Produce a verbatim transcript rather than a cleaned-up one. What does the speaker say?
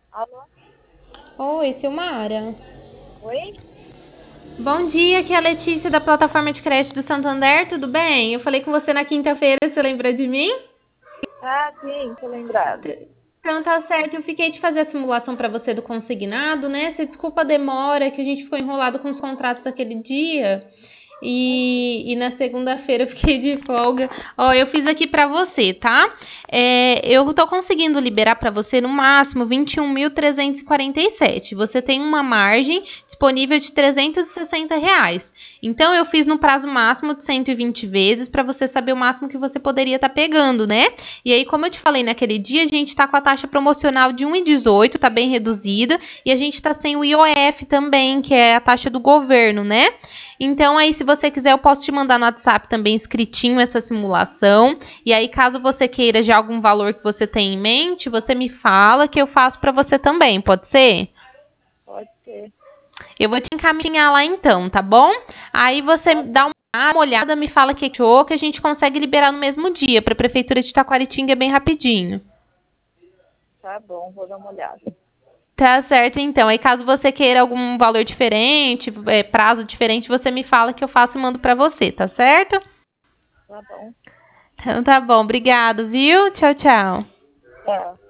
Alô? Oi, Silmara. Oi? Bom dia, aqui é a Letícia da plataforma de crédito do Santander, tudo bem? Eu falei com você na quinta-feira, você lembra de mim? Ah, sim, tô lembrada. Então tá certo, eu fiquei de fazer a simulação para você do consignado, né? Você desculpa a demora, que a gente ficou enrolado com os contratos aquele dia. E, e na segunda-feira eu fiquei de folga. Ó, eu fiz aqui para você, tá? É, eu tô conseguindo liberar para você no máximo vinte e um mil trezentos e quarenta e sete. Você tem uma margem disponível de trezentos e sessenta reais. Então eu fiz no prazo máximo de cento e vinte vezes para você saber o máximo que você poderia estar tá pegando, né? E aí, como eu te falei naquele dia, a gente tá com a taxa promocional de um e dezoito, tá bem reduzida, e a gente tá sem o I O F também, que é a taxa do governo, né? Então aí, se você quiser, eu posso te mandar no WhatsApp também escritinho essa simulação. E aí, caso você queira já algum valor que você tem em mente, você me fala que eu faço para você também, pode ser? Pode ser. Eu vou te encaminhar lá então, tá bom? Aí você Tá dá bom, uma olhada, me fala que achou, que a gente consegue liberar no mesmo dia. Para a prefeitura de Taquaritinga é bem rapidinho. tá bom, vou dar uma olhada. Tá certo, então. Aí caso você queira algum valor diferente, é, prazo diferente, você me fala que eu faço e mando para você, tá certo? Tá bom. Então tá bom, obrigado, viu? Tchau, tchau. Tá.